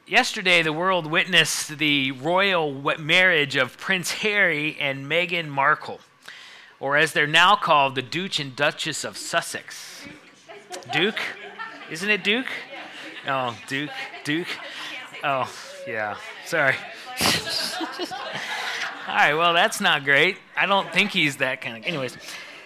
Yesterday, the world witnessed the royal marriage of Prince Harry and Meghan Markle, or as they're now called, the Duke and Duchess of Sussex. Duke? Isn't it Duke? Oh, Duke. Oh, yeah. Sorry. All right, well, that's not great. I don't think he's that kind of... Anyways,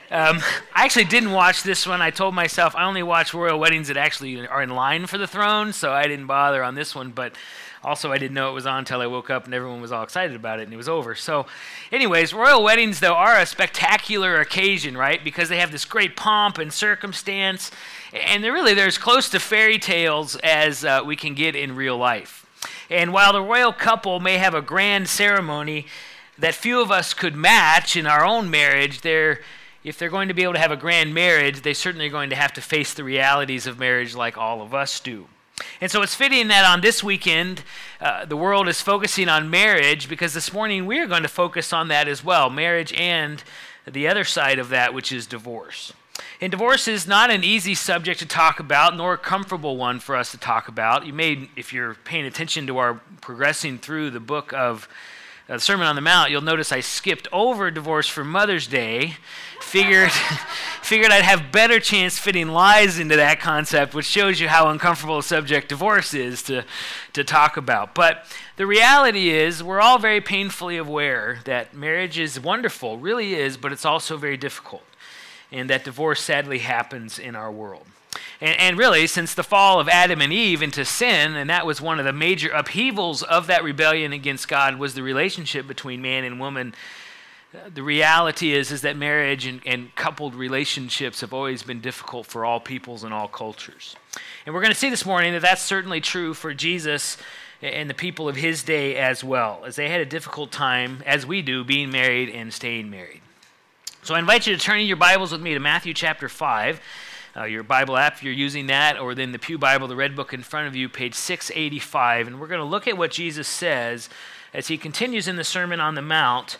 I actually didn't watch this one. I told myself I only watch royal weddings that actually are in line for the throne, so I didn't bother on this one. But also, I didn't know it was on until I woke up and everyone was all excited about it and it was over. So anyways, royal weddings, though, are a spectacular occasion, right? Because they have this great pomp and circumstance, and they're as close to fairy tales as we can get in real life. And while the royal couple may have a grand ceremony that few of us could match in our own marriage, if they're going to be able to have a grand marriage, they certainly are going to have to face the realities of marriage like all of us do. And so it's fitting that on this weekend, the world is focusing on marriage, because this morning we are going to focus on that as well, marriage and the other side of that, which is divorce. And divorce is not an easy subject to talk about, nor a comfortable one for us to talk about. You may, if you're paying attention to our progressing through the book of the Sermon on the Mount, you'll notice I skipped over divorce for Mother's Day. Figured I'd have better chance fitting lies into that concept, which shows you how uncomfortable a subject divorce is to talk about. But the reality is, we're all very painfully aware that marriage is wonderful, really is, but it's also very difficult, and that divorce sadly happens in our world. And really, since the fall of Adam and Eve into sin, and that was one of the major upheavals of that rebellion against God, was the relationship between man and woman. The reality is that marriage and coupled relationships have always been difficult for all peoples and all cultures. And we're going to see this morning that that's certainly true for Jesus and the people of his day as well, as they had a difficult time, as we do, being married and staying married. So I invite you to turn in your Bibles with me to Matthew chapter 5. Your Bible app, if you're using that, or then the Pew Bible, the red book in front of you, page 685. And we're going to look at what Jesus says as he continues in the Sermon on the Mount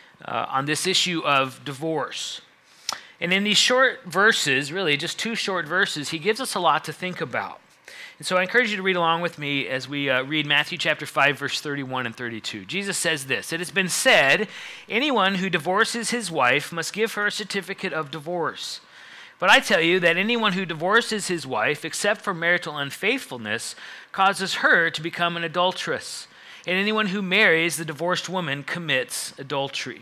on this issue of divorce. And in these short verses, really just two short verses, he gives us a lot to think about. And so I encourage you to read along with me as we read Matthew chapter 5, verse 31 and 32. Jesus says this: "It has been said, anyone who divorces his wife must give her a certificate of divorce. But I tell you that anyone who divorces his wife, except for marital unfaithfulness, causes her to become an adulteress. And anyone who marries the divorced woman commits adultery."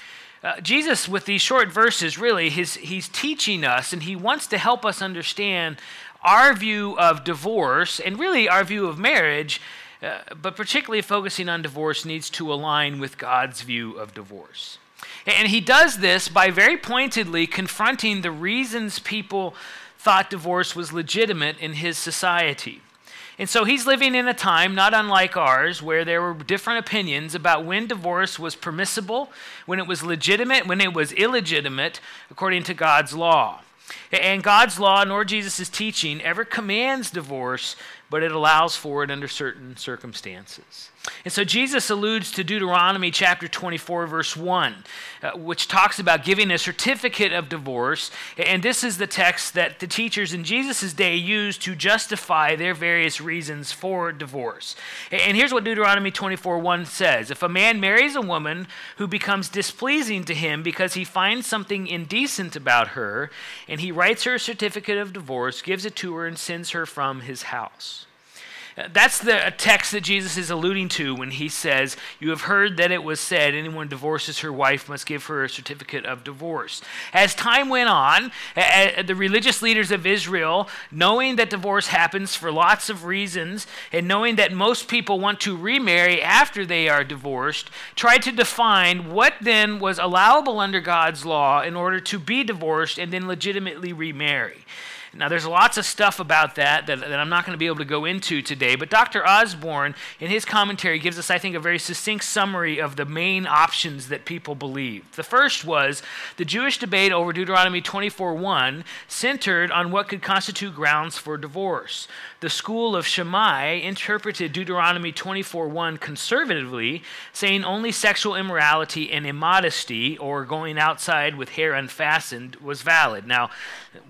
Jesus, with these short verses, really, he's teaching us, and he wants to help us understand our view of divorce, and really our view of marriage, but particularly focusing on divorce, needs to align with God's view of divorce. And he does this by very pointedly confronting the reasons people thought divorce was legitimate in his society. And so he's living in a time not unlike ours, where there were different opinions about when divorce was permissible, when it was legitimate, when it was illegitimate, according to God's law. And God's law, nor Jesus' teaching, ever commands divorce, but it allows for it under certain circumstances. And so Jesus alludes to Deuteronomy chapter 24, verse 1, which talks about giving a certificate of divorce. And this is the text that the teachers in Jesus' day used to justify their various reasons for divorce. And here's what Deuteronomy 24:1 says: "If a man marries a woman who becomes displeasing to him because he finds something indecent about her, and he writes her a certificate of divorce, gives it to her, and sends her from his house." That's the text that Jesus is alluding to when he says, "You have heard that it was said, anyone who divorces her wife must give her a certificate of divorce." As time went on, the religious leaders of Israel, knowing that divorce happens for lots of reasons, and knowing that most people want to remarry after they are divorced, tried to define what then was allowable under God's law in order to be divorced and then legitimately remarry. Now, there's lots of stuff about that I'm not going to be able to go into today, but Dr. Osborne, in his commentary, gives us, I think, a very succinct summary of the main options that people believed. The first was the Jewish debate over Deuteronomy 24:1 centered on what could constitute grounds for divorce. The school of Shammai interpreted Deuteronomy 24:1 conservatively, saying only sexual immorality and immodesty, or going outside with hair unfastened, was valid. Now,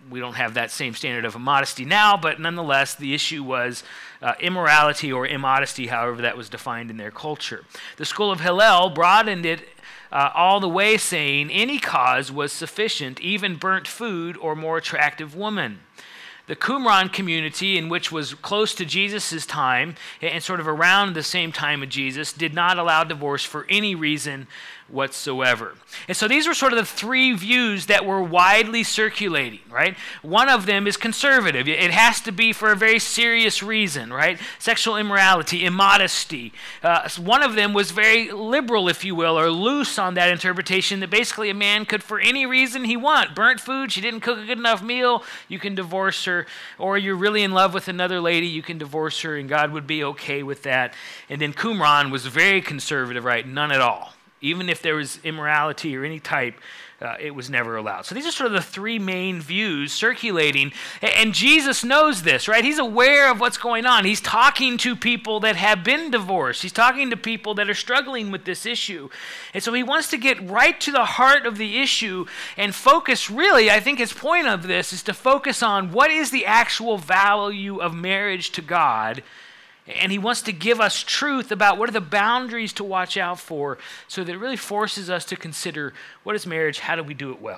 we don't have that same standard of immodesty now, but nonetheless, the issue was immorality or immodesty, however that was defined in their culture. The school of Hillel broadened it all the way, saying any cause was sufficient, even burnt food or more attractive woman. The Qumran community, in which was close to Jesus' time and sort of around the same time of Jesus, did not allow divorce for any reason whatsoever. And so these were sort of the three views that were widely circulating, right? One of them is conservative. It has to be for a very serious reason, right? Sexual immorality, immodesty. One of them was very liberal, if you will, or loose on that interpretation that basically a man could, for any reason he want, burnt food, she didn't cook a good enough meal, you can divorce her, or you're really in love with another lady, you can divorce her, and God would be okay with that. And then Qumran was very conservative, right? None at all. Even if there was immorality or any type, it was never allowed. So these are sort of the three main views circulating. And Jesus knows this, right? He's aware of what's going on. He's talking to people that have been divorced. He's talking to people that are struggling with this issue. And so he wants to get right to the heart of the issue and focus, really, I think his point of this is to focus on what is the actual value of marriage to God. And he wants to give us truth about what are the boundaries to watch out for, so that it really forces us to consider, what is marriage? How do we do it well?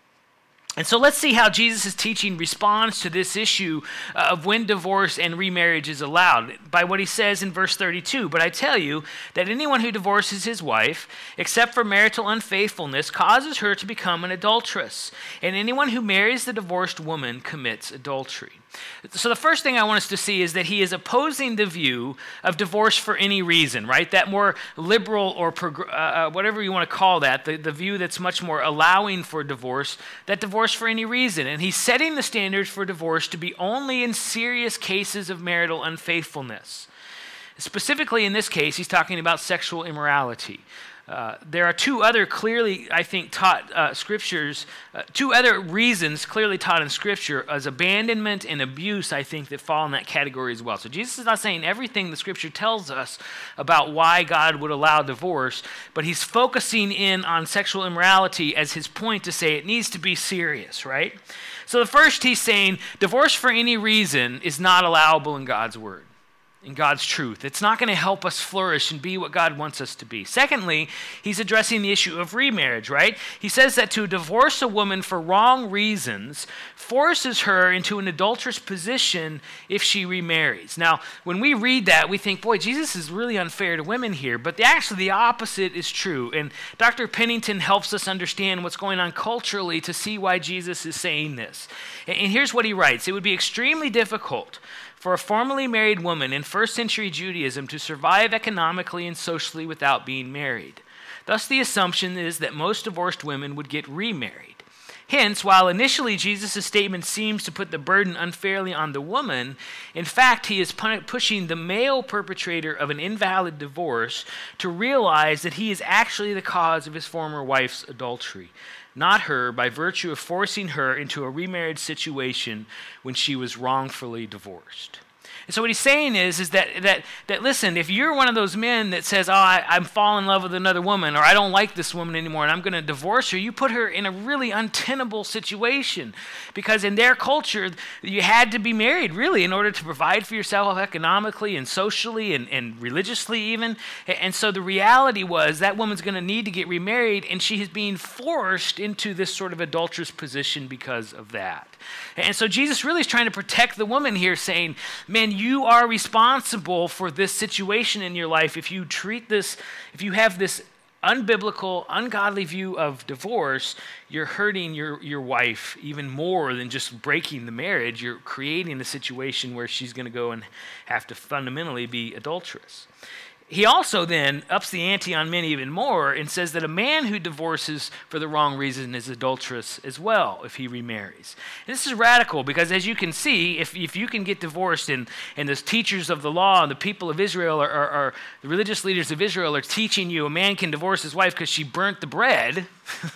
And so let's see how Jesus' teaching responds to this issue of when divorce and remarriage is allowed by what he says in verse 32. But I tell you that anyone who divorces his wife, except for marital unfaithfulness, causes her to become an adulteress. And anyone who marries the divorced woman commits adultery. So the first thing I want us to see is that he is opposing the view of divorce for any reason, right? That more liberal or whatever you want to call that, the view that's much more allowing for divorce, that divorce for any reason. And he's setting the standards for divorce to be only in serious cases of marital unfaithfulness. Specifically in this case, he's talking about sexual immorality. There are two other clearly, I think, taught scriptures, two other reasons clearly taught in Scripture as abandonment and abuse, I think, that fall in that category as well. So Jesus is not saying everything the Scripture tells us about why God would allow divorce, but he's focusing in on sexual immorality as his point to say it needs to be serious, right? So the first, he's saying divorce for any reason is not allowable in God's word, in God's truth. It's not going to help us flourish and be what God wants us to be. Secondly, he's addressing the issue of remarriage, right? He says that to divorce a woman for wrong reasons forces her into an adulterous position if she remarries. Now, when we read that, we think, boy, Jesus is really unfair to women here, but actually the opposite is true. And Dr. Pennington helps us understand what's going on culturally to see why Jesus is saying this. And here's what he writes. It would be extremely difficult for a formerly married woman in first century Judaism to survive economically and socially without being married. Thus, the assumption is that most divorced women would get remarried. Hence, while initially Jesus' statement seems to put the burden unfairly on the woman, in fact, he is pushing the male perpetrator of an invalid divorce to realize that he is actually the cause of his former wife's adultery, not her, by virtue of forcing her into a remarriage situation when she was wrongfully divorced. And so what he's saying is that listen, if you're one of those men that says, I'm falling in love with another woman, or I don't like this woman anymore and I'm going to divorce her, you put her in a really untenable situation. Because in their culture, you had to be married, really, in order to provide for yourself economically and socially and religiously even. And so the reality was that woman's going to need to get remarried, and she is being forced into this sort of adulterous position because of that. And so Jesus really is trying to protect the woman here, saying, man, you are responsible for this situation in your life. If you treat this, if you have this unbiblical, ungodly view of divorce, you're hurting your wife even more than just breaking the marriage. You're creating a situation where she's going to go and have to fundamentally be adulterous. He also then ups the ante on men even more and says that a man who divorces for the wrong reason is adulterous as well if he remarries. And this is radical because, as you can see, if you can get divorced and the teachers of the law and the people of Israel or the religious leaders of Israel are teaching you a man can divorce his wife because she burnt the bread,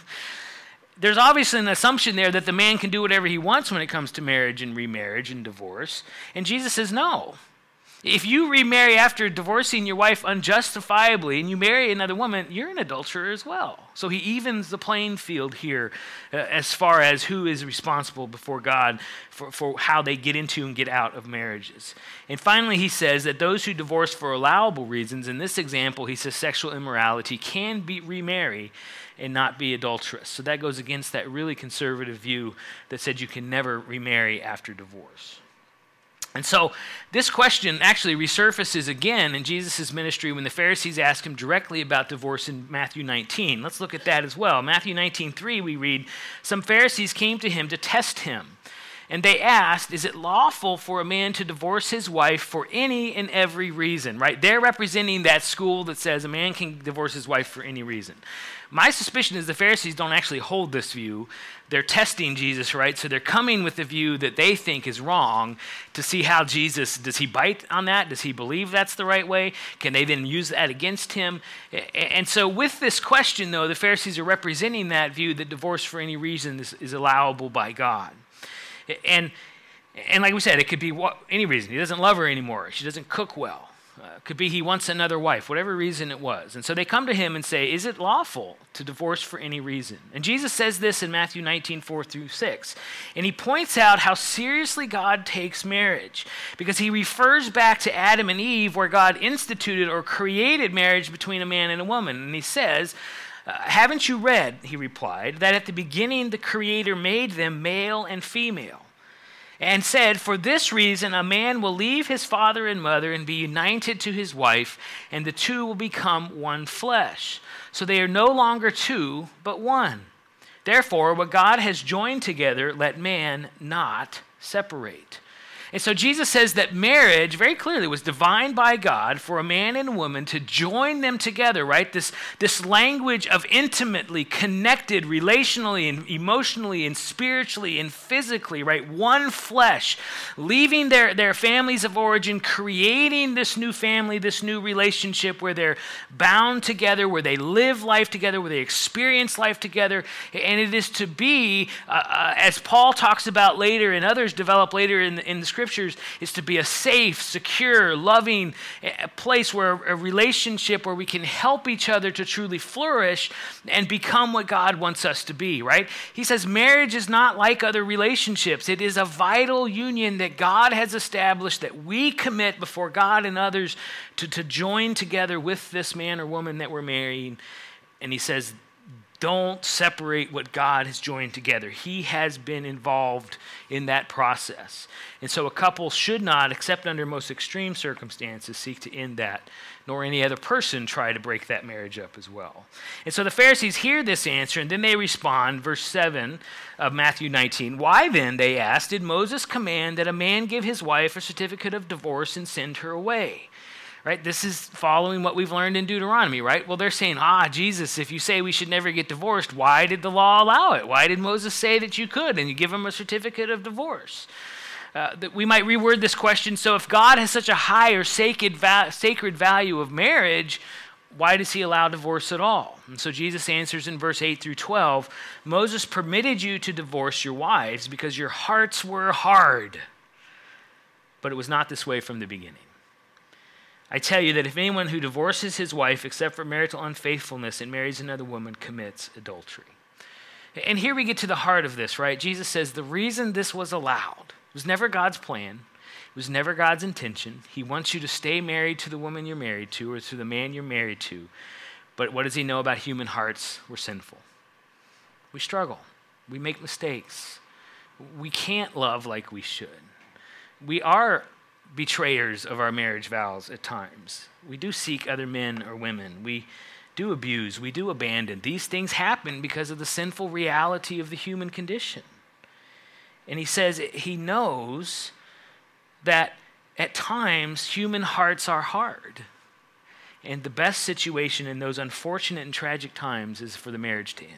there's obviously an assumption there that the man can do whatever he wants when it comes to marriage and remarriage and divorce. And Jesus says no. If you remarry after divorcing your wife unjustifiably and you marry another woman, you're an adulterer as well. So he evens the playing field here as far as who is responsible before God for how they get into and get out of marriages. And finally, he says that those who divorce for allowable reasons, in this example, he says sexual immorality, can remarry and not be adulterous. So that goes against that really conservative view that said you can never remarry after divorce. And so this question actually resurfaces again in Jesus' ministry when the Pharisees ask him directly about divorce in Matthew 19. Let's look at that as well. Matthew 19:3, we read, "Some Pharisees came to him to test him, and they asked, 'Is it lawful for a man to divorce his wife for any and every reason?'" Right? They're representing that school that says a man can divorce his wife for any reason. My suspicion is the Pharisees don't actually hold this view. They're testing Jesus, right? So they're coming with the view that they think is wrong to see how Jesus, does he bite on that? Does he believe that's the right way? Can they then use that against him? And so with this question, though, the Pharisees are representing that view that divorce for any reason is allowable by God. And like we said, it could be any reason. He doesn't love her anymore. She doesn't cook well. Could be he wants another wife, whatever reason it was. And so they come to him and say, "Is it lawful to divorce for any reason?" And Jesus says this in Matthew 19:4-6. And he points out how seriously God takes marriage, because he refers back to Adam and Eve, where God instituted or created marriage between a man and a woman. And he says, "Haven't you read," he replied, "that at the beginning the Creator made them male and female? And said, 'For this reason a man will leave his father and mother and be united to his wife, and the two will become one flesh. So they are no longer two, but one. Therefore, what God has joined together, let man not separate.'" And so Jesus says that marriage, very clearly, was divined by God for a man and a woman to join them together, right? This language of intimately connected relationally and emotionally and spiritually and physically, right? One flesh, leaving their families of origin, creating this new family, this new relationship where they're bound together, where they live life together, where they experience life together. And it is to be, as Paul talks about later and others develop later in the Scriptures, is to be a safe, secure, loving place, where a relationship where we can help each other to truly flourish and become what God wants us to be, right? He says marriage is not like other relationships. It is a vital union that God has established, that we commit before God and others to join together with this man or woman that we're marrying. And he says, don't separate what God has joined together. He has been involved in that process. And so a couple should not, except under most extreme circumstances, seek to end that, nor any other person try to break that marriage up as well. And so the Pharisees hear this answer, and then they respond, verse 7 of Matthew 19. "Why then," they asked, "did Moses command that a man give his wife a certificate of divorce and send her away?" Right? This is following what we've learned in Deuteronomy, right? Well, they're saying, Jesus, if you say we should never get divorced, why did the law allow it? Why did Moses say that you could, and you give him a certificate of divorce? That we might reword this question. So if God has such a high or sacred value of marriage, why does he allow divorce at all? And so Jesus answers in verse 8-12, "Moses permitted you to divorce your wives because your hearts were hard, but it was not this way from the beginning. I tell you that if anyone who divorces his wife except for marital unfaithfulness and marries another woman commits adultery." And here we get to the heart of this, right? Jesus says the reason this was allowed was never God's plan. It was never God's intention. He wants you to stay married to the woman you're married to or to the man you're married to. But what does he know about human hearts? We're sinful. We struggle. We make mistakes. We can't love like we should. We are betrayers of our marriage vows at times. We do seek other men or women. We do abuse. We do abandon. These things happen because of the sinful reality of the human condition. And he says he knows that at times human hearts are hard. And the best situation in those unfortunate and tragic times is for the marriage to end.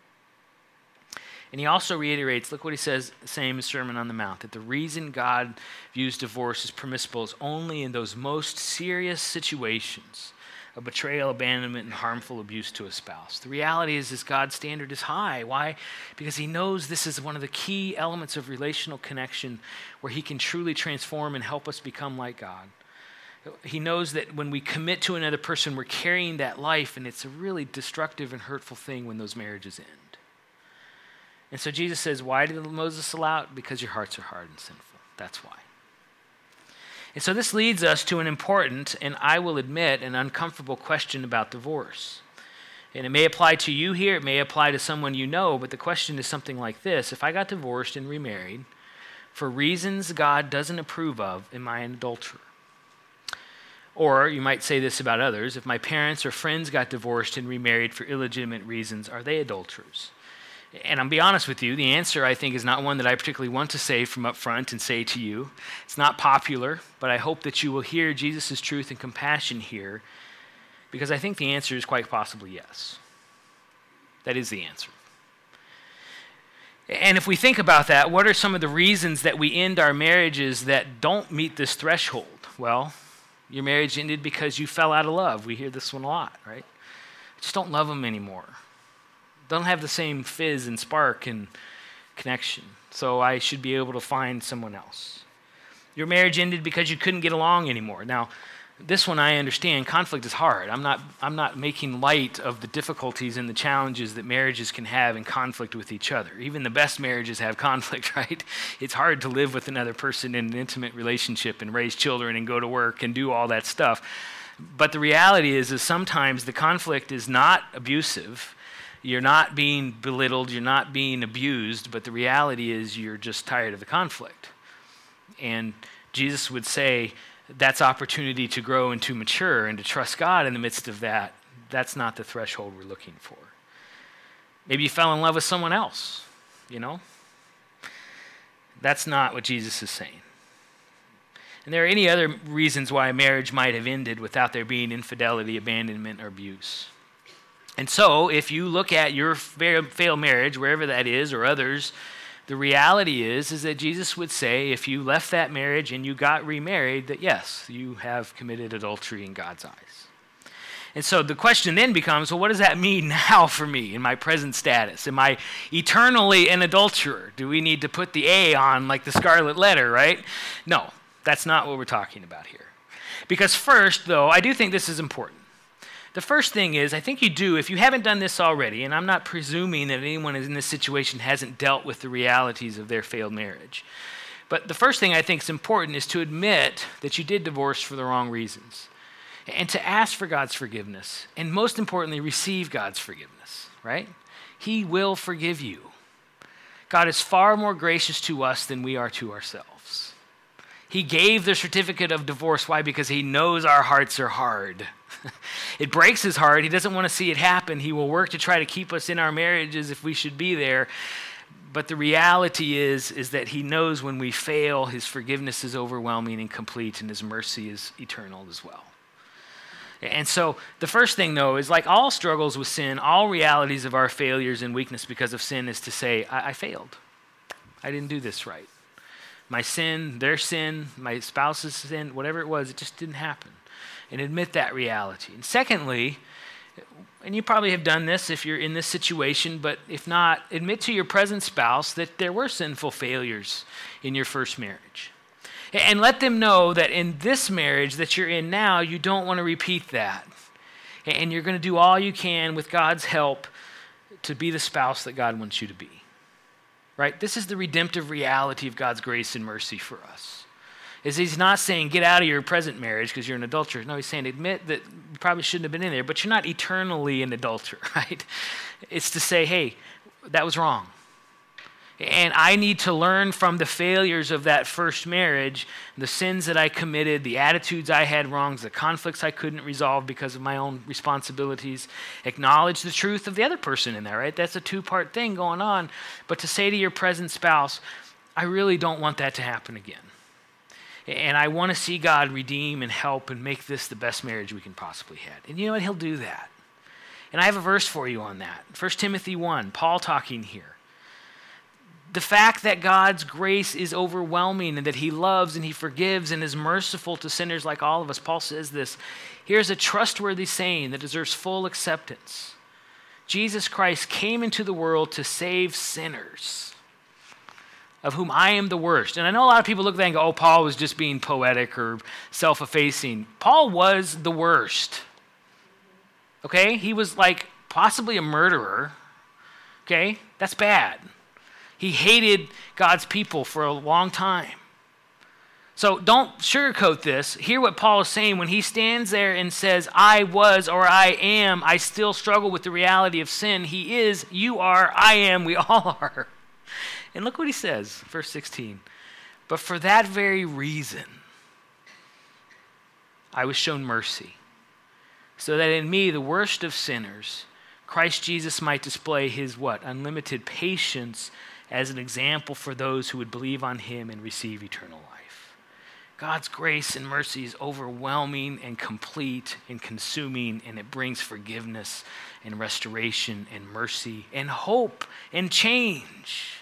And he also reiterates, look what he says, same as Sermon on the Mount, that the reason God views divorce as permissible is only in those most serious situations of betrayal, abandonment, and harmful abuse to a spouse. The reality is God's standard is high. Why? Because he knows this is one of the key elements of relational connection where he can truly transform and help us become like God. He knows that when we commit to another person, we're carrying that life, and it's a really destructive and hurtful thing when those marriages end. And so Jesus says, why did Moses allow it? Because your hearts are hard and sinful. That's why. And so this leads us to an important, and I will admit, an uncomfortable question about divorce. And it may apply to you here, it may apply to someone you know, but the question is something like this. If I got divorced and remarried for reasons God doesn't approve of, am I an adulterer? Or you might say this about others. If my parents or friends got divorced and remarried for illegitimate reasons, are they adulterers? And I'll be honest with you, the answer, I think, is not one that I particularly want to say from up front and say to you. It's not popular, but I hope that you will hear Jesus' truth and compassion here, because I think the answer is quite possibly yes. That is the answer. And if we think about that, what are some of the reasons that we end our marriages that don't meet this threshold? Well, your marriage ended because you fell out of love. We hear this one a lot, right? Just don't love them anymore. Don't have the same fizz and spark and connection. So I should be able to find someone else. Your marriage ended because you couldn't get along anymore. Now, this one I understand. Conflict is hard. I'm not making light of the difficulties and the challenges that marriages can have in conflict with each other. Even the best marriages have conflict, right? It's hard to live with another person in an intimate relationship and raise children and go to work and do all that stuff. But the reality is sometimes the conflict is not abusive. You're not being belittled, you're not being abused, but the reality is you're just tired of the conflict. And Jesus would say that's opportunity to grow and to mature and to trust God in the midst of that. That's not the threshold we're looking for. Maybe you fell in love with someone else, you know? That's not what Jesus is saying. And there are any other reasons why a marriage might have ended without there being infidelity, abandonment, or abuse. And so, if you look at your failed marriage, wherever that is, or others, the reality is that Jesus would say, if you left that marriage and you got remarried, that yes, you have committed adultery in God's eyes. And so the question then becomes, well, what does that mean now for me in my present status? Am I eternally an adulterer? Do we need to put the A on like the scarlet letter, right? No, that's not what we're talking about here. Because first, though, I do think this is important. The first thing is, I think you do, if you haven't done this already, and I'm not presuming that anyone in this situation hasn't dealt with the realities of their failed marriage, but the first thing I think is important is to admit that you did divorce for the wrong reasons, and to ask for God's forgiveness, and most importantly, receive God's forgiveness, right? He will forgive you. God is far more gracious to us than we are to ourselves. He gave the certificate of divorce. Why? Because he knows our hearts are hard. It breaks his heart. He doesn't want to see it happen. He will work to try to keep us in our marriages if we should be there. But the reality is that he knows when we fail, his forgiveness is overwhelming and complete, and his mercy is eternal as well. And so the first thing, though, is like all struggles with sin, all realities of our failures and weakness because of sin is to say, I failed. I didn't do this right. My sin, their sin, my spouse's sin, whatever it was, it just didn't happen. And admit that reality. And secondly, and you probably have done this if you're in this situation, but if not, admit to your present spouse that there were sinful failures in your first marriage. And let them know that in this marriage that you're in now, you don't want to repeat that. And you're going to do all you can with God's help to be the spouse that God wants you to be. Right? This is the redemptive reality of God's grace and mercy for us. Is he's not saying get out of your present marriage because you're an adulterer. No, he's saying admit that you probably shouldn't have been in there, but you're not eternally an adulterer, right? It's to say, hey, that was wrong. And I need to learn from the failures of that first marriage, the sins that I committed, the attitudes I had wrongs, the conflicts I couldn't resolve because of my own responsibilities. Acknowledge the truth of the other person in there, right? That's a two-part thing going on. But to say to your present spouse, I really don't want that to happen again. And I want to see God redeem and help and make this the best marriage we can possibly have. And you know what? He'll do that. And I have a verse for you on that. 1 Timothy 1, Paul talking here. The fact that God's grace is overwhelming and that he loves and he forgives and is merciful to sinners like all of us. Paul says this. Here's a trustworthy saying that deserves full acceptance. Jesus Christ came into the world to save sinners. of whom I am the worst. And I know a lot of people look at that and go, oh, Paul was just being poetic or self-effacing. Paul was the worst. Okay? He was like possibly a murderer. Okay? That's bad. He hated God's people for a long time. So don't sugarcoat this. Hear what Paul is saying when he stands there and says, I was or I am, I still struggle with the reality of sin. He is, you are, I am, we all are. And look what he says, verse 16. But for that very reason, I was shown mercy, so that in me, the worst of sinners, Christ Jesus might display his what? Unlimited patience as an example for those who would believe on him and receive eternal life. God's grace and mercy is overwhelming and complete and consuming, and it brings forgiveness and restoration and mercy and hope and change.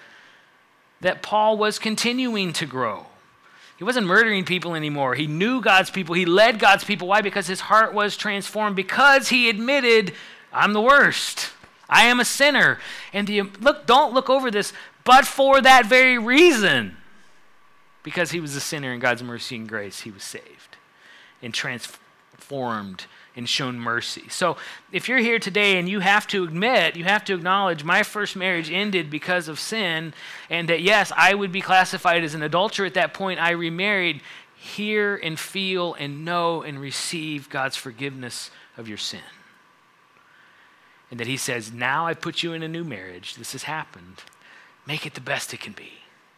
That Paul was continuing to grow. He wasn't murdering people anymore. He knew God's people. He led God's people. Why? Because his heart was transformed. Because he admitted, I'm the worst. I am a sinner. And don't look over this, but for that very reason. Because he was a sinner in God's mercy and grace, he was saved and transformed and shown mercy. So if you're here today and you have to admit, you have to acknowledge my first marriage ended because of sin, and that yes, I would be classified as an adulterer at that point, I remarried, hear and feel and know and receive God's forgiveness of your sin. And that he says, now I put you in a new marriage. This has happened. Make it the best it can be.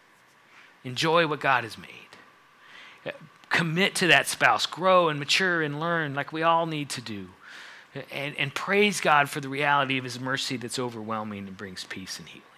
Enjoy what God has made. Commit to that spouse. Grow and mature and learn like we all need to do. And praise God for the reality of his mercy that's overwhelming and brings peace and healing.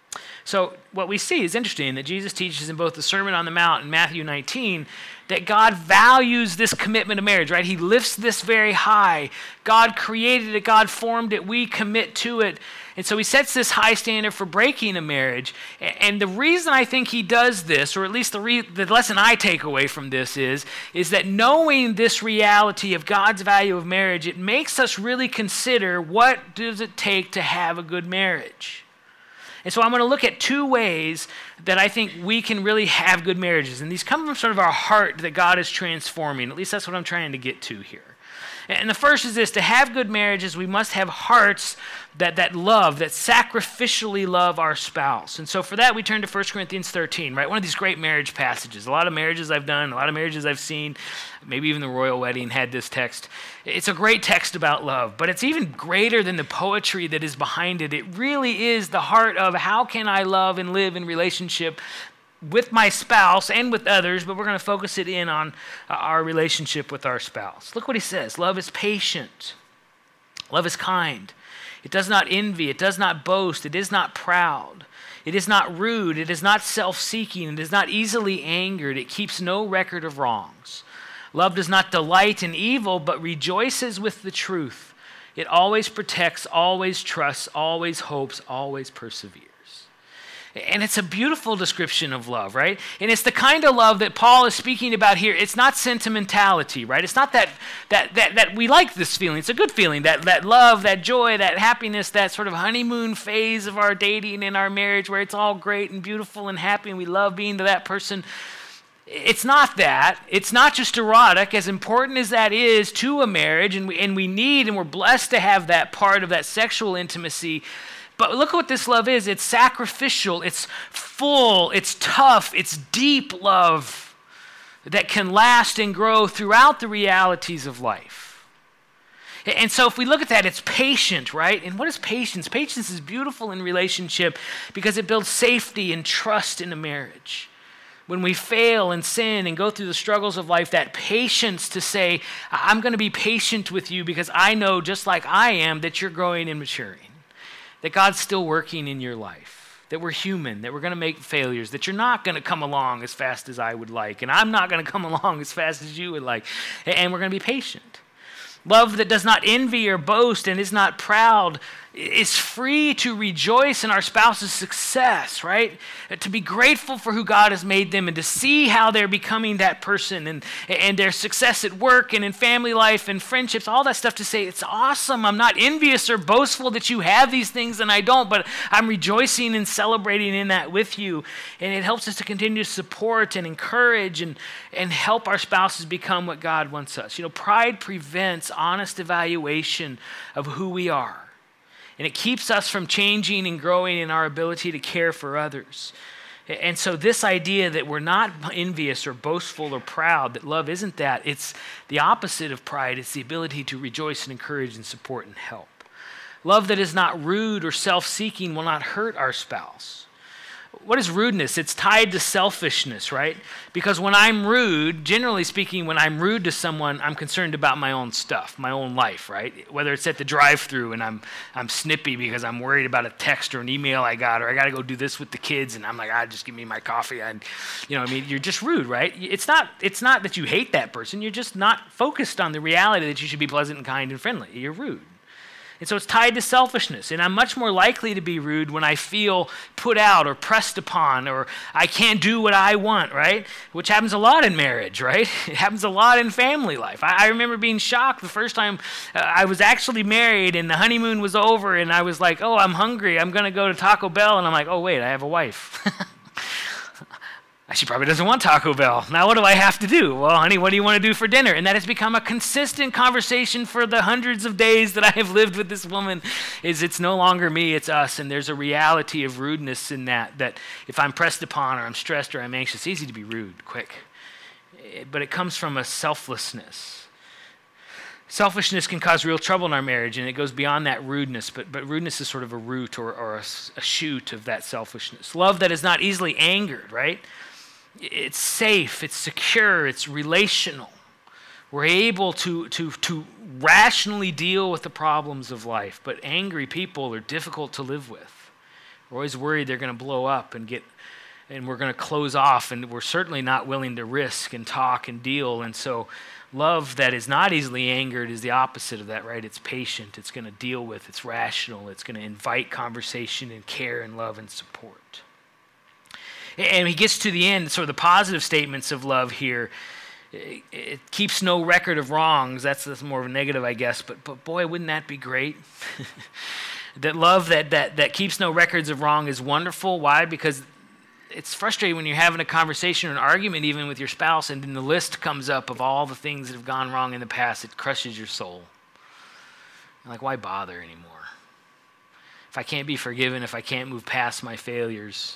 So what we see is interesting that Jesus teaches in both the Sermon on the Mount and Matthew 19 that God values this commitment of marriage, right? He lifts this very high. God created it. God formed it. We commit to it. And so he sets this high standard for breaking a marriage. And the reason I think he does this, or at least the lesson I take away from this is that knowing this reality of God's value of marriage, it makes us really consider what does it take to have a good marriage. And so I'm going to look at two ways that I think we can really have good marriages. And these come from sort of our heart that God is transforming. At least that's what I'm trying to get to here. And the first is this: to have good marriages, we must have hearts that love, that sacrificially love our spouse. And so for that, we turn to 1 Corinthians 13, right? One of these great marriage passages. A lot of marriages I've done, a lot of marriages I've seen, maybe even the royal wedding had this text. It's a great text about love, but it's even greater than the poetry that is behind it. It really is the heart of how can I love and live in relationship with my spouse and with others, but we're going to focus it in on our relationship with our spouse. Look what he says. Love is patient. Love is kind. It does not envy. It does not boast. It is not proud. It is not rude. It is not self-seeking. It is not easily angered. It keeps no record of wrongs. Love does not delight in evil, but rejoices with the truth. It always protects, always trusts, always hopes, always perseveres. And it's a beautiful description of love, right? And it's the kind of love that Paul is speaking about here. It's not sentimentality, right? It's not that we like this feeling. It's a good feeling, that love, that joy, that happiness, that sort of honeymoon phase of our dating and our marriage where it's all great and beautiful and happy and we love being to that person. It's not that. It's not just erotic, as important as that is to a marriage, and we need and we're blessed to have that part of that sexual intimacy. But look what this love is. It's sacrificial, it's full, it's tough, it's deep love that can last and grow throughout the realities of life. And so if we look at that, it's patient, right? And what is patience? Patience is beautiful in relationship because it builds safety and trust in a marriage. When we fail and sin and go through the struggles of life, that patience to say, I'm going to be patient with you because I know, just like I am, that you're growing and maturing. That God's still working in your life, that we're human, that we're going to make failures, that you're not going to come along as fast as I would like, and I'm not going to come along as fast as you would like, and we're going to be patient. Love that does not envy or boast and is not proud is free to rejoice in our spouse's success, right? To be grateful for who God has made them and to see how they're becoming that person and their success at work and in family life and friendships, all that stuff, to say, it's awesome. I'm not envious or boastful that you have these things and I don't, but I'm rejoicing and celebrating in that with you. And it helps us to continue to support and encourage and help our spouses become what God wants us. You know, pride prevents honest evaluation of who we are. And it keeps us from changing and growing in our ability to care for others. And so this idea that we're not envious or boastful or proud, that love isn't that, it's the opposite of pride. It's the ability to rejoice and encourage and support and help. Love that is not rude or self-seeking will not hurt our spouse. What is rudeness? It's tied to selfishness, right? Because when I'm rude, generally speaking, when I'm rude to someone, I'm concerned about my own stuff, my own life, right? Whether it's at the drive-thru and I'm snippy because I'm worried about a text or an email I got, or I got to go do this with the kids, and I'm like, just give me my coffee. And you're just rude, right? It's not that you hate that person. You're just not focused on the reality that you should be pleasant and kind and friendly. You're rude. And so it's tied to selfishness. And I'm much more likely to be rude when I feel put out or pressed upon or I can't do what I want, right? Which happens a lot in marriage, right? It happens a lot in family life. I remember being shocked the first time I was actually married and the honeymoon was over and I was like, I'm hungry. I'm going to go to Taco Bell. And I'm like, wait, I have a wife. She probably doesn't want Taco Bell. Now what do I have to do? Well, honey, what do you want to do for dinner? And that has become a consistent conversation for the hundreds of days that I have lived with this woman. It's no longer me, it's us. And there's a reality of rudeness in that if I'm pressed upon or I'm stressed or I'm anxious, it's easy to be rude, quick. But it comes from a selflessness. Selfishness can cause real trouble in our marriage, and it goes beyond that rudeness, but rudeness is sort of a root or a shoot of that selfishness. Love that is not easily angered, right? It's safe, it's secure, it's relational. We're able to rationally deal with the problems of life, but angry people are difficult to live with. We're always worried they're going to blow up and we're going to close off, and we're certainly not willing to risk and talk and deal. And so love that is not easily angered is the opposite of that, right? It's patient, it's going to deal with, it's rational, it's going to invite conversation and care and love and support. And he gets to the end, sort of the positive statements of love here. It keeps no record of wrongs. That's more of a negative, I guess. But boy, wouldn't that be great? That love that keeps no records of wrong is wonderful. Why? Because it's frustrating when you're having a conversation or an argument even with your spouse, and then the list comes up of all the things that have gone wrong in the past. It crushes your soul. You're like, why bother anymore? If I can't be forgiven, if I can't move past my failures,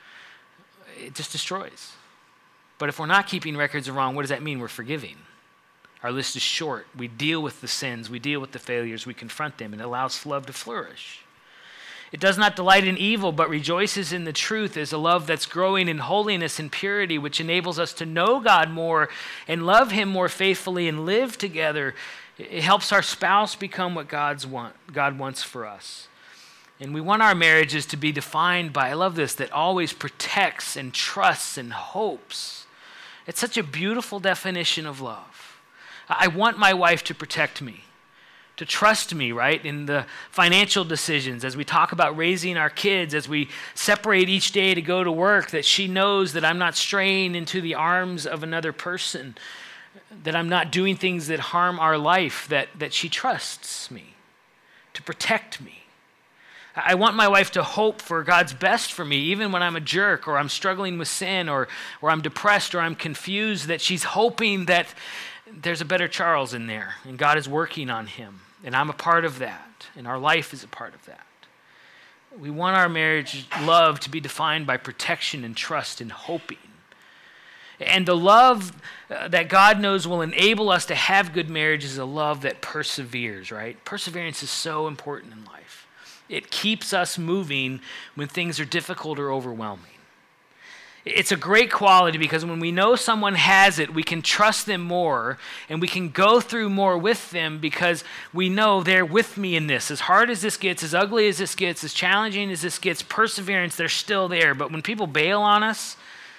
it just destroys. But if we're not keeping records of wrong, what does that mean? We're forgiving. Our list is short. We deal with the sins. We deal with the failures. We confront them, and it allows love to flourish. It does not delight in evil, but rejoices in the truth, is a love that's growing in holiness and purity, which enables us to know God more and love him more faithfully and live together. It helps our spouse become what God wants for us. And we want our marriages to be defined by, I love this, that always protects and trusts and hopes. It's such a beautiful definition of love. I want my wife to protect me, to trust me, right, in the financial decisions, as we talk about raising our kids, as we separate each day to go to work, that she knows that I'm not straying into the arms of another person, that I'm not doing things that harm our life, that she trusts me, to protect me. I want my wife to hope for God's best for me, even when I'm a jerk or I'm struggling with sin or I'm depressed or I'm confused, that she's hoping that there's a better Charles in there and God is working on him and I'm a part of that and our life is a part of that. We want our marriage love to be defined by protection and trust and hoping. And the love that God knows will enable us to have good marriage is a love that perseveres, right? Perseverance is so important in life. It keeps us moving when things are difficult or overwhelming. It's a great quality because when we know someone has it, we can trust them more and we can go through more with them because we know they're with me in this. As hard as this gets, as ugly as this gets, as challenging as this gets, perseverance, they're still there. But when people bail on us,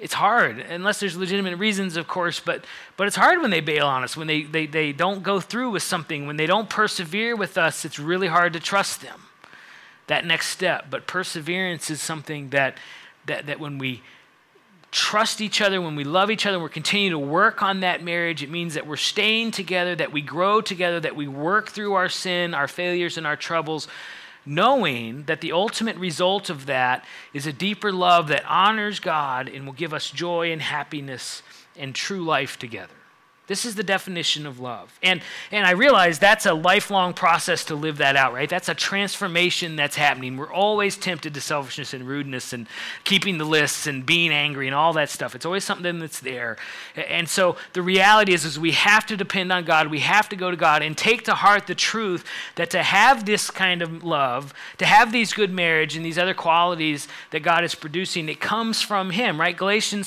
It's hard, unless there's legitimate reasons, of course, but it's hard when they bail on us, when they don't go through with something, when they don't persevere with us. It's really hard to trust them, that next step. But perseverance is something that when we trust each other, when we love each other, we're continuing to work on that marriage, it means that we're staying together, that we grow together, that we work through our sin, our failures, and our troubles, knowing that the ultimate result of that is a deeper love that honors God and will give us joy and happiness and true life together. This is the definition of love. And I realize that's a lifelong process to live that out, right? That's a transformation that's happening. We're always tempted to selfishness and rudeness and keeping the lists and being angry and all that stuff. It's always something that's there. And so the reality is we have to depend on God. We have to go to God and take to heart the truth that to have this kind of love, to have these good marriage and these other qualities that God is producing, it comes from Him, right? Galatians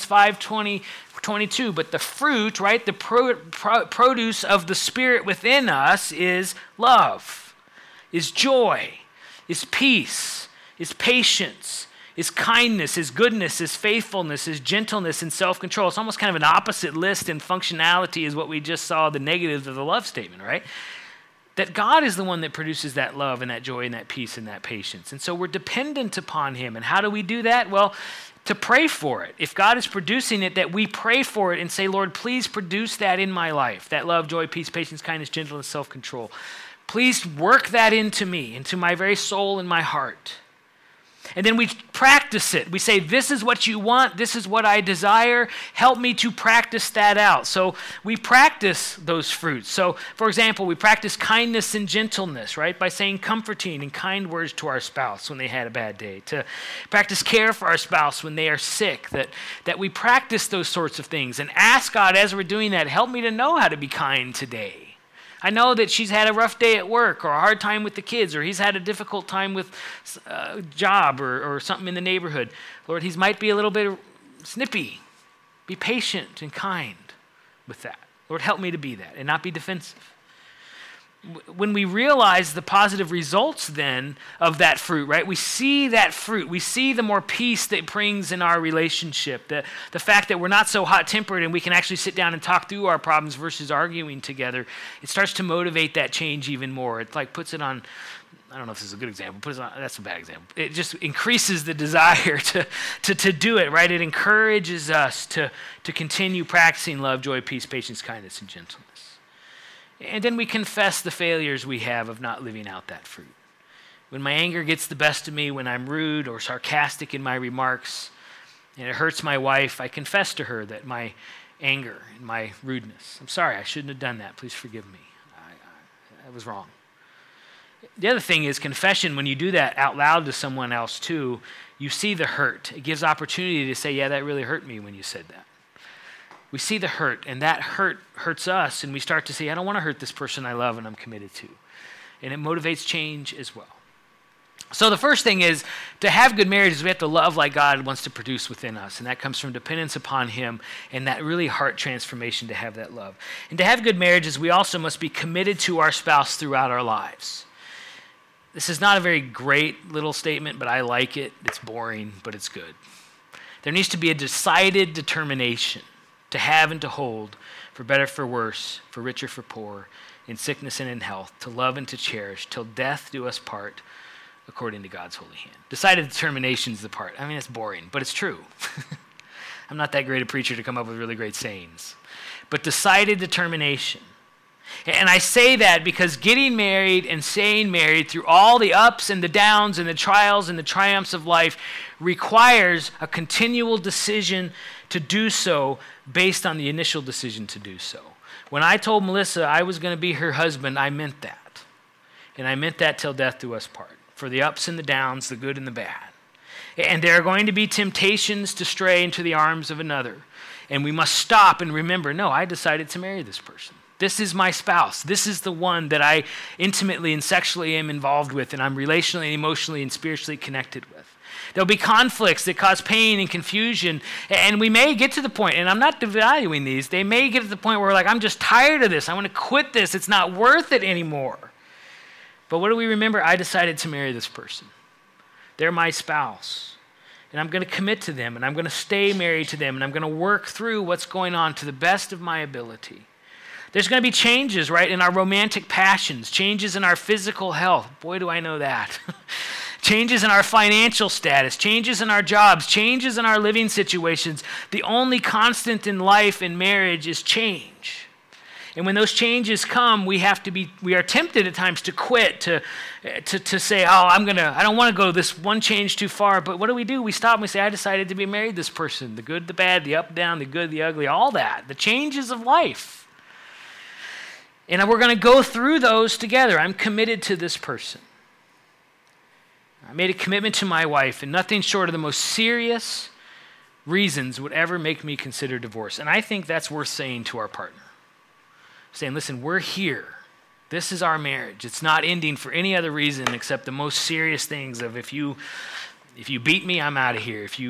5:22, but the fruit, right, the produce of the Spirit within us is love, is joy, is peace, is patience, is kindness, is goodness, is faithfulness, is gentleness, and self-control. It's almost kind of an opposite list in functionality as what we just saw, the negatives of the love statement, right? That God is the one that produces that love and that joy and that peace and that patience. And so we're dependent upon Him. And how do we do that? Well, to pray for it. If God is producing it, that we pray for it and say, Lord, please produce that in my life. That love, joy, peace, patience, kindness, gentleness, self-control. Please work that into me, into my very soul and my heart. And then we practice it. We say, this is what you want. This is what I desire. Help me to practice that out. So we practice those fruits. So, for example, we practice kindness and gentleness, right? By saying comforting and kind words to our spouse when they had a bad day. To practice care for our spouse when they are sick. That we practice those sorts of things and ask God as we're doing that, help me to know how to be kind today. I know that she's had a rough day at work or a hard time with the kids, or he's had a difficult time with a job or something in the neighborhood. Lord, he might be a little bit snippy. Be patient and kind with that. Lord, help me to be that and not be defensive. When we realize the positive results then of that fruit, right? We see that fruit. We see the more peace that it brings in our relationship. The fact that we're not so hot-tempered and we can actually sit down and talk through our problems versus arguing together. It starts to motivate that change even more. It like puts it on, I don't know if this is a good example. That's a bad example. It just increases the desire to do it, right? It encourages us to continue practicing love, joy, peace, patience, kindness, and gentleness. And then we confess the failures we have of not living out that fruit. When my anger gets the best of me, when I'm rude or sarcastic in my remarks, and it hurts my wife, I confess to her that my anger and my rudeness, I'm sorry, I shouldn't have done that. Please forgive me. I was wrong. The other thing is confession, when you do that out loud to someone else too, you see the hurt. It gives opportunity to say, yeah, that really hurt me when you said that. We see the hurt, and that hurt hurts us, and we start to say, I don't want to hurt this person I love and I'm committed to. And it motivates change as well. So the first thing is, to have good marriages, we have to love like God wants to produce within us, and that comes from dependence upon Him and that really heart transformation to have that love. And to have good marriages, we also must be committed to our spouse throughout our lives. This is not a very great little statement, but I like it. It's boring, but it's good. There needs to be a decided determination to have and to hold, for better, for worse, for richer, for poor, in sickness and in health, to love and to cherish, till death do us part, according to God's holy hand. Decided determination is the part. I mean, it's boring, but it's true. I'm not that great a preacher to come up with really great sayings. But decided determination. And I say that because getting married and staying married through all the ups and the downs and the trials and the triumphs of life requires a continual decision to do so based on the initial decision to do so. When I told Melissa I was going to be her husband, I meant that. And I meant that till death do us part. For the ups and the downs, the good and the bad. And there are going to be temptations to stray into the arms of another. And we must stop and remember, no, I decided to marry this person. This is my spouse. This is the one that I intimately and sexually am involved with, and I'm relationally, emotionally, and spiritually connected with. There'll be conflicts that cause pain and confusion, and we may get to the point, and I'm not devaluing these, they may get to the point where we're like, I'm just tired of this. I want to quit this. It's not worth it anymore. But what do we remember? I decided to marry this person. They're my spouse. and I'm going to commit to them, and I'm going to stay married to them, and I'm going to work through what's going on to the best of my ability. There's going to be changes, right, in our romantic passions, changes in our physical health. Boy, do I know that. Changes in our financial status, changes in our jobs, changes in our living situations. The only constant in life and marriage is change. And when those changes come, we are tempted at times to quit, to say, I don't want to go this one change too far. But what do? We stop and we say, I decided to be married to this person. The good, the bad, the up, down, the good, the ugly, all that. The changes of life. And we're going to go through those together. I'm committed to this person. I made a commitment to my wife, and nothing short of the most serious reasons would ever make me consider divorce. And I think that's worth saying to our partner. Saying, listen, we're here. This is our marriage. It's not ending for any other reason except the most serious things of if you beat me, I'm out of here. If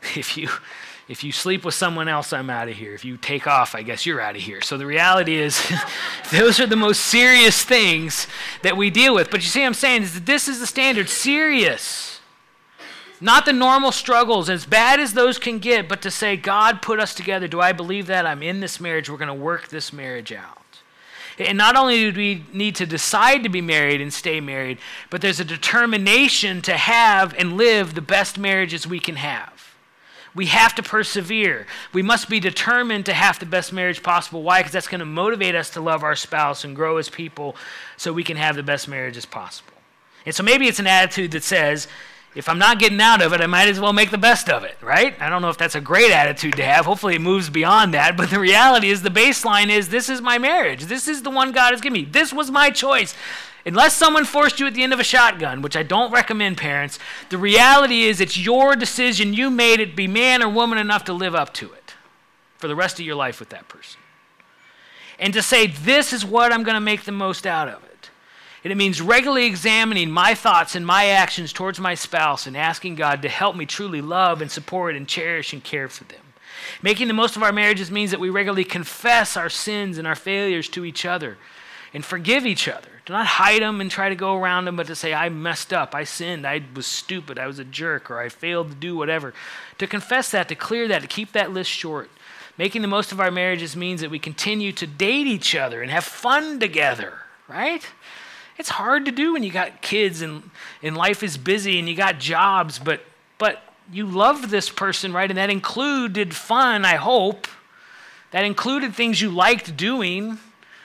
you sleep with someone else, I'm out of here. If you take off, I guess you're out of here. So the reality is, those are the most serious things that we deal with. But you see what I'm saying is that this is the standard, serious. Not the normal struggles, as bad as those can get, but to say, God put us together. Do I believe that? I'm in this marriage. We're going to work this marriage out. And not only do we need to decide to be married and stay married, but there's a determination to have and live the best marriages we can have. We have to persevere. We must be determined to have the best marriage possible. Why? Because that's going to motivate us to love our spouse and grow as people so we can have the best marriages possible. And so maybe it's an attitude that says, if I'm not getting out of it, I might as well make the best of it, right? I don't know if that's a great attitude to have. Hopefully it moves beyond that. But the reality is the baseline is this is my marriage. This is the one God has given me. This was my choice. Unless someone forced you at the end of a shotgun, which I don't recommend, parents, the reality is it's your decision. You made it. Be man or woman enough to live up to it for the rest of your life with that person. And to say, this is what I'm going to make the most out of it. And it means regularly examining my thoughts and my actions towards my spouse and asking God to help me truly love and support and cherish and care for them. Making the most of our marriages means that we regularly confess our sins and our failures to each other and forgive each other. Do not hide them and try to go around them, but to say, I messed up, I sinned, I was stupid, I was a jerk, or I failed to do whatever. To confess that, to clear that, to keep that list short. Making the most of our marriages means that we continue to date each other and have fun together, right? It's hard to do when you got kids and life is busy and you got jobs, but you love this person, right? And that included fun, I hope. That included things you liked doing.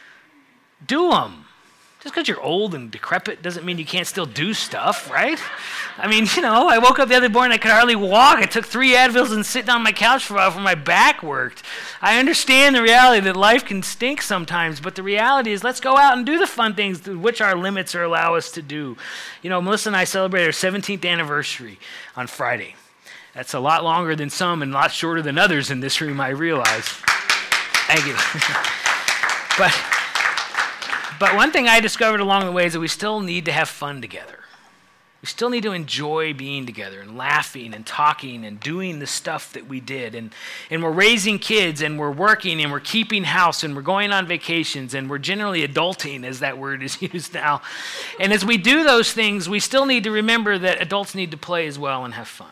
Do them. Just because you're old and decrepit doesn't mean you can't still do stuff, right? I mean, I woke up the other morning, I could hardly walk. I took 3 Advils and sit down on my couch for a while before my back worked. I understand the reality that life can stink sometimes, but the reality is let's go out and do the fun things which our limits allow us to do. Melissa and I celebrated our 17th anniversary on Friday. That's a lot longer than some and a lot shorter than others in this room, I realize. Thank you. But one thing I discovered along the way is that we still need to have fun together. We still need to enjoy being together and laughing and talking and doing the stuff that we did. And we're raising kids and we're working and we're keeping house and we're going on vacations and we're generally adulting, as that word is used now. And as we do those things, we still need to remember that adults need to play as well and have fun.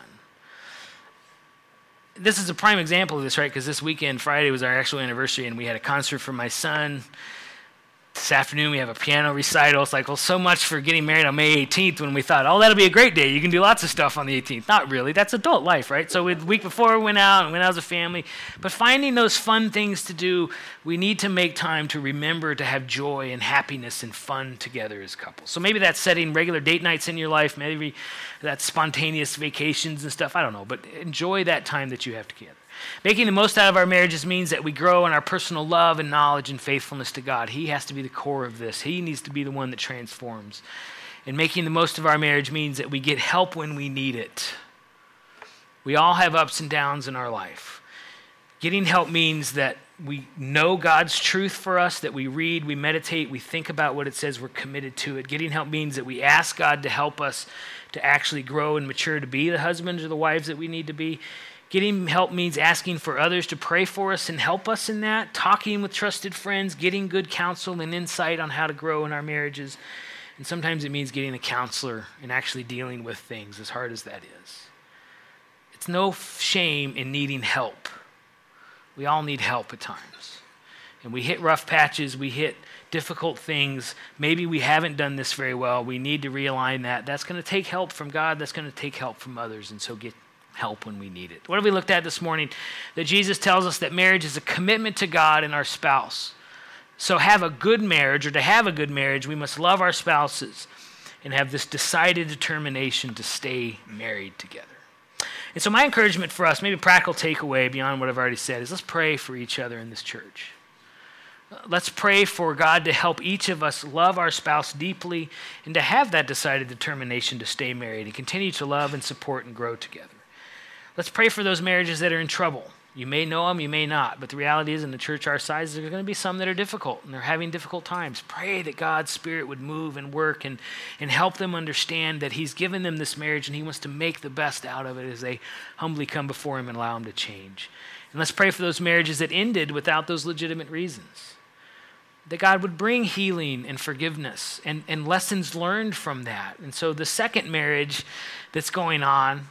This is a prime example of this, right? Because this weekend, Friday, was our actual anniversary and we had a concert for my son. This afternoon we have a piano recital. It's like, well, so much for getting married on May 18th when we thought, that'll be a great day. You can do lots of stuff on the 18th. Not really. That's adult life, right? So the week before we went out as a family. But finding those fun things to do, we need to make time to remember to have joy and happiness and fun together as couples. So maybe that's setting regular date nights in your life. Maybe that's spontaneous vacations and stuff. I don't know. But enjoy that time that you have together. Making the most out of our marriages means that we grow in our personal love and knowledge and faithfulness to God. He has to be the core of this. He needs to be the one that transforms. And making the most of our marriage means that we get help when we need it. We all have ups and downs in our life. Getting help means that we know God's truth for us, that we read, we meditate, we think about what it says, we're committed to it. Getting help means that we ask God to help us to actually grow and mature to be the husbands or the wives that we need to be. Getting help means asking for others to pray for us and help us in that, talking with trusted friends, getting good counsel and insight on how to grow in our marriages. And sometimes it means getting a counselor and actually dealing with things, as hard as that is. It's no shame in needing help. We all need help at times. And we hit rough patches, we hit difficult things. Maybe we haven't done this very well. We need to realign that. That's going to take help from God. That's going to take help from others. And so get help when we need it. What have we looked at this morning? That Jesus tells us that marriage is a commitment to God and our spouse. So have a good marriage, or to have a good marriage, we must love our spouses and have this decided determination to stay married together. And so my encouragement for us, maybe a practical takeaway beyond what I've already said, is let's pray for each other in this church. Let's pray for God to help each of us love our spouse deeply and to have that decided determination to stay married and continue to love and support and grow together. Let's pray for those marriages that are in trouble. You may know them, you may not, but the reality is in a church our size, there are going to be some that are difficult, and they're having difficult times. Pray that God's Spirit would move and work and help them understand that he's given them this marriage and he wants to make the best out of it as they humbly come before him and allow him to change. And let's pray for those marriages that ended without those legitimate reasons, that God would bring healing and forgiveness and lessons learned from that. And so the second marriage that's going on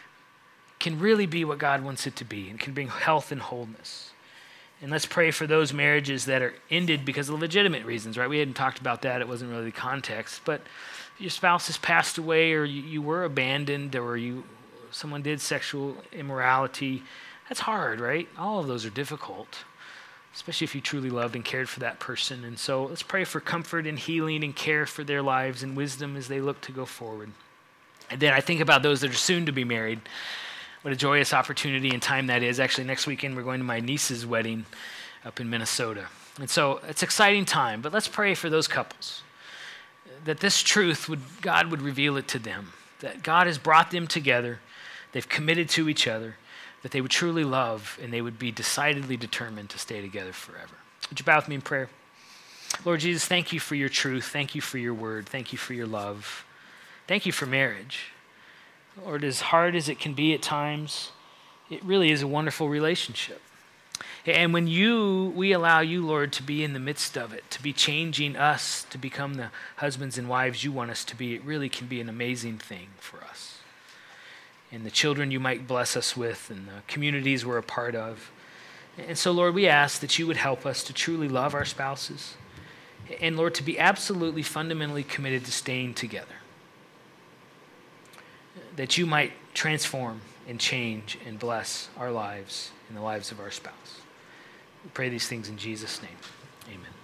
can really be what God wants it to be and can bring health and wholeness. And let's pray for those marriages that are ended because of legitimate reasons, right? We hadn't talked about that. It wasn't really the context. But if your spouse has passed away, or you were abandoned, or someone did sexual immorality, that's hard, right? All of those are difficult, especially if you truly loved and cared for that person. And so let's pray for comfort and healing and care for their lives and wisdom as they look to go forward. And then I think about those that are soon to be married. What a joyous opportunity and time that is. Actually, next weekend we're going to my niece's wedding up in Minnesota. And so it's an exciting time, but let's pray for those couples, that this truth, God would reveal it to them, that God has brought them together, they've committed to each other, that they would truly love, and they would be decidedly determined to stay together forever. Would you bow with me in prayer? Lord Jesus, thank you for your truth. Thank you for your word. Thank you for your love. Thank you for marriage. Lord, as hard as it can be at times, it really is a wonderful relationship. And when we allow you, Lord, to be in the midst of it, to be changing us to become the husbands and wives you want us to be, it really can be an amazing thing for us. And the children you might bless us with, and the communities we're a part of. And so, Lord, we ask that you would help us to truly love our spouses, and, Lord, to be absolutely fundamentally committed to staying together, that you might transform and change and bless our lives and the lives of our spouse. We pray these things in Jesus' name. Amen.